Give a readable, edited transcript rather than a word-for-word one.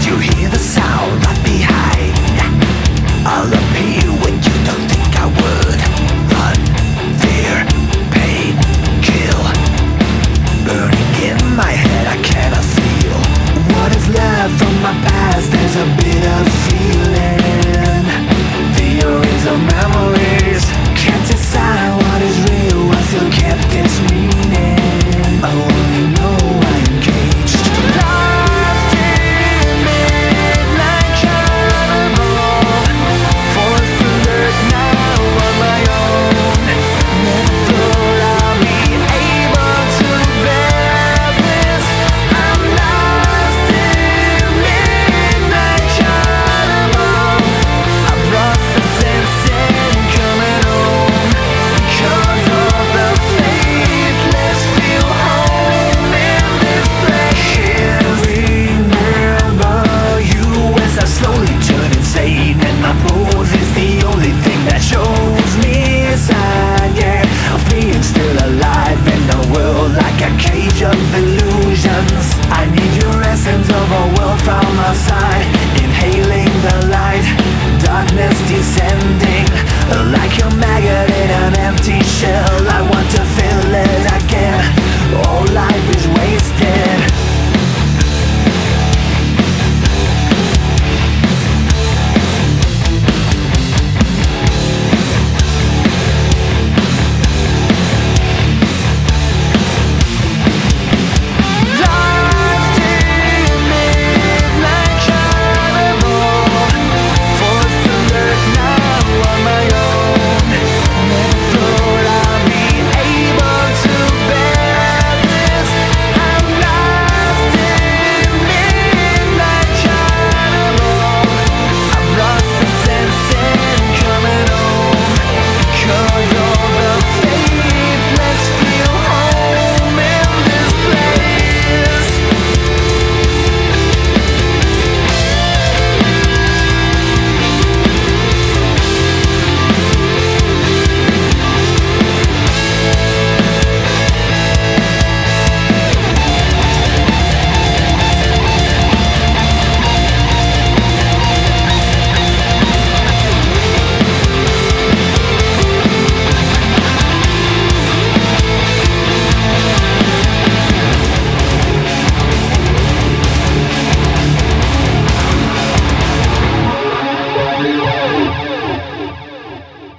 you hear the sound right behind? I'll appear when you don't think I would. Run, fear, pain, kill. Burning in my head, I cannot feel what is left from my past. There's a bitter feeling. Theories of memories can't decide what is real, what still kept its meaning. I only know I'm caged. Lost in midnight carnival, forced to look now on my own. Never thought I'd be able to bear this. I'm lost in midnight carnival. I've lost the sense in coming home. Because of the faithless, feel home in this place. Remember you as I slowly turn insane, and my pose is the only thing that shows me a sign, yeah, of being still alive in a world like a cage of illusions. I need your essence of a world from outside, inhaling the light, darkness descending like a maggot in an empty shell. I want to feel it again. All I